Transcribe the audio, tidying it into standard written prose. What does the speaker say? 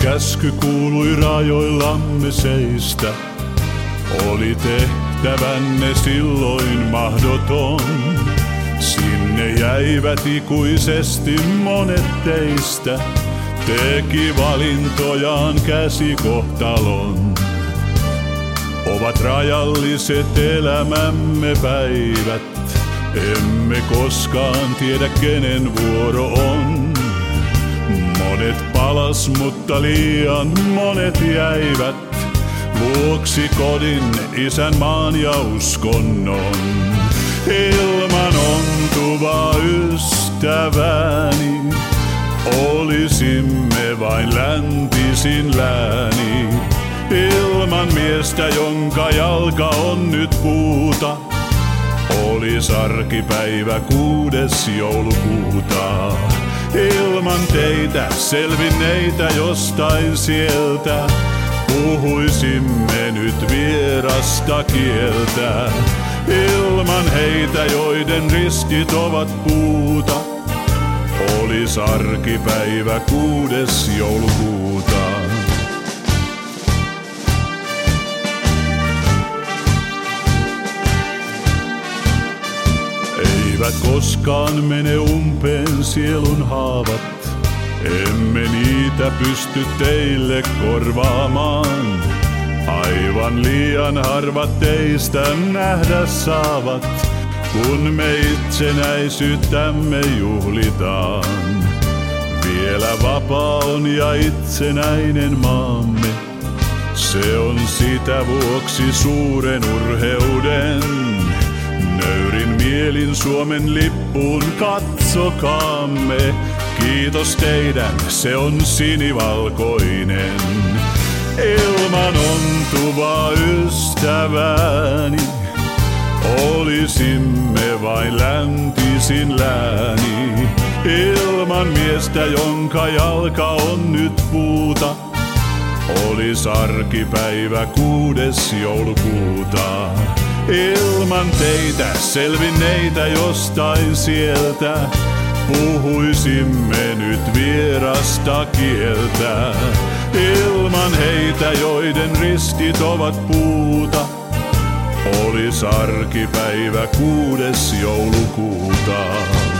käsky kuului rajoillamme seistä. Oli tehtävänne silloin mahdoton. Sinne jäivät ikuisesti monet teistä. Teki valintojaan käsikohtalon. Ovat rajalliset elämämme päivät. Emme koskaan tiedä kenen vuoro on. Monet palas, mutta liian monet jäivät. Vuoksi kodin, isänmaan ja uskonnon. Ilman ontuvaa ystävääni olisimme vain läntisin lääni. Ilman miestä, jonka jalka on nyt puuta, olis arkipäivä 6. joulukuuta. Ilman teitä selvinneitä jostain sieltä, puhuisimme nyt vierasta kieltä. Ilman heitä, joiden riskit ovat puuta, olis arkipäivä 6. joulukuuta. Eivät koskaan mene umpeen sielun haavat, emme niitä pysty teille korvaamaan. Aivan liian harvat teistä nähdä saavat, kun me itsenäisyyttämme juhlitaan. Vielä vapaa on ja itsenäinen maamme, se on sitä vuoksi suuren urheuden. Nöyrin mielin Suomen lippuun katsokaamme, kiitos teidän, se on sinivalkoinen. Ilman ontuvaa ystävääni olisimme vain läntisin lääni. Ilman miestä, jonka jalka on nyt puuta, olis arkipäivä 6. joulukuuta. Ilman teitä selvinneitä jostain sieltä, puhuisimme nyt vierasta kieltä. Ilman heitä, joiden ristit ovat puuta, olis arkipäivä 6. joulukuuta.